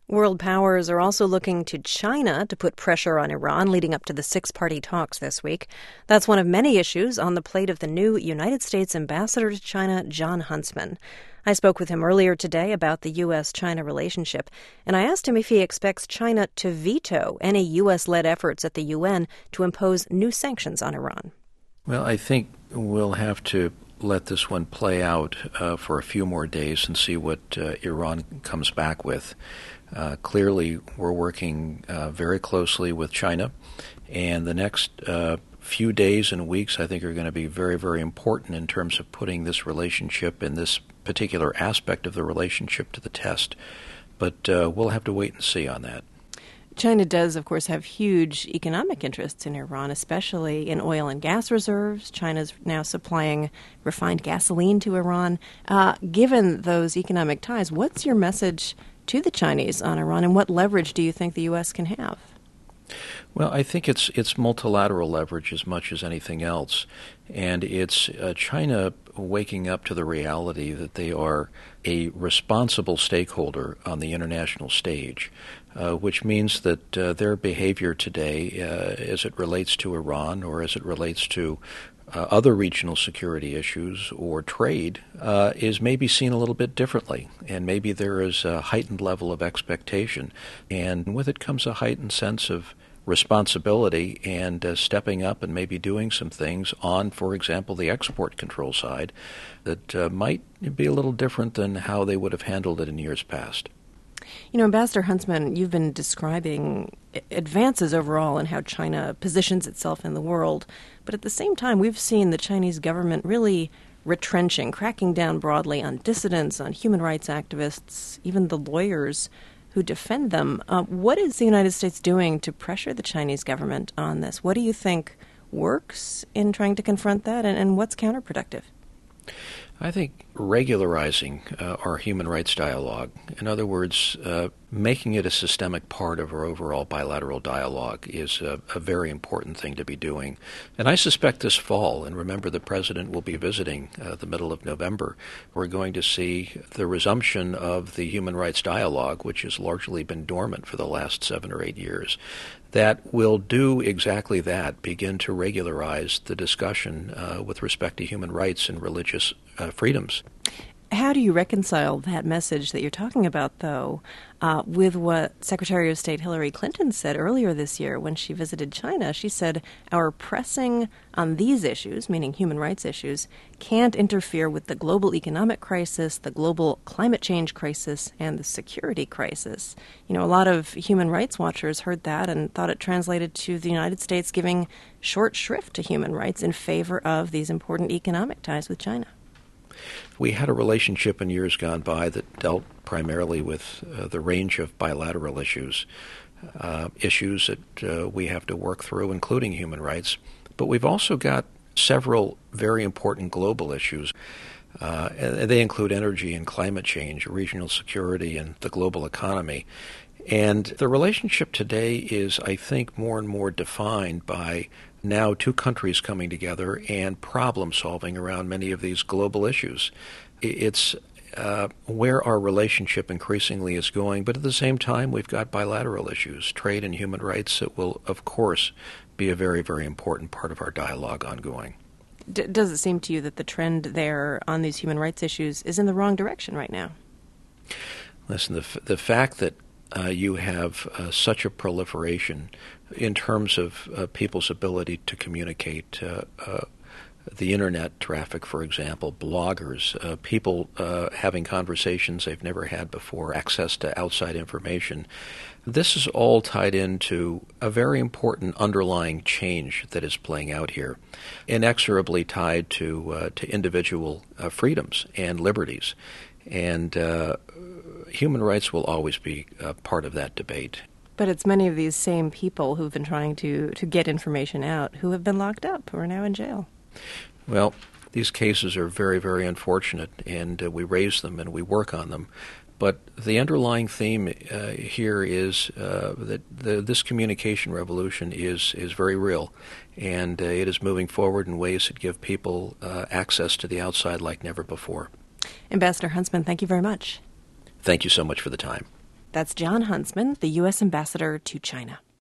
World powers are also looking to China to put pressure on Iran leading up to the six-party talks this week. That's one of many issues on the plate of the new United States ambassador to China, Jon Huntsman. I spoke with him earlier today about the U.S.-China relationship, and I asked him if he expects China to veto any U.S.-led efforts at the UN to impose new sanctions on Iran. Well, I think we'll have to let this one play out for a few more days and see what Iran comes back with. Clearly, we're working very closely with China, and the next few days and weeks, I think, are going to be very, very important in terms of putting this relationship and this particular aspect of the relationship to the test. But we'll have to wait and see on that. China does, of course, have huge economic interests in Iran, especially in oil and gas reserves. China's now supplying refined gasoline to Iran. Given those economic ties, what's your message to the Chinese on Iran, and what leverage do you think the U.S. can have? Well, I think it's multilateral leverage as much as anything else, and it's China waking up to the reality that they are a responsible stakeholder on the international stage, which means that their behavior today, as it relates to Iran or as it relates to other regional security issues or trade, is maybe seen a little bit differently, and maybe there is a heightened level of expectation, and with it comes a heightened sense of responsibility and stepping up and maybe doing some things on, for example, the export control side that might be a little different than how they would have handled it in years past. You know, Ambassador Huntsman, you've been describing advances overall in how China positions itself in the world, but at the same time, we've seen the Chinese government really retrenching, cracking down broadly on dissidents, on human rights activists, even the lawyers who defend them. What is the United States doing to pressure the Chinese government on this? What do you think works in trying to confront that, and what's counterproductive? I think regularizing our human rights dialogue, in other words, making it a systemic part of our overall bilateral dialogue, is a very important thing to be doing. And I suspect this fall, and remember the President will be visiting the middle of November, we're going to see the resumption of the human rights dialogue, which has largely been dormant for the last 7 or 8 years. That will do exactly that, begin to regularize the discussion with respect to human rights and religious freedoms. How do you reconcile that message that you're talking about, though, with what Secretary of State Hillary Clinton said earlier this year when she visited China? She said, our pressing on these issues, meaning human rights issues, can't interfere with the global economic crisis, the global climate change crisis, and the security crisis. You know, a lot of human rights watchers heard that and thought it translated to the United States giving short shrift to human rights in favor of these important economic ties with China. We had a relationship in years gone by that dealt primarily with the range of bilateral issues that we have to work through, including human rights. But we've also got several very important global issues. They include energy and climate change, regional security, and the global economy. And the relationship today is, I think, more and more defined by now two countries coming together and problem solving around many of these global issues. It's where our relationship increasingly is going, but at the same time we've got bilateral issues, trade and human rights, that will, of course, be a very, very important part of our dialogue ongoing. Does it seem to you that the trend there on these human rights issues is in the wrong direction right now? Listen, the fact that you have such a proliferation in terms of people's ability to communicate, the internet traffic, for example, bloggers, people having conversations they've never had before, access to outside information. This is all tied into a very important underlying change that is playing out here, inexorably tied to individual freedoms and liberties. And human rights will always be part of that debate. But it's many of these same people who've been trying to get information out who have been locked up, who are now in jail. Well, these cases are very, very unfortunate, and we raise them and we work on them. But the underlying theme here is that this communication revolution is very real, and it is moving forward in ways that give people access to the outside like never before. Ambassador Huntsman, thank you very much. Thank you so much for the time. That's Jon Huntsman, the U.S. ambassador to China.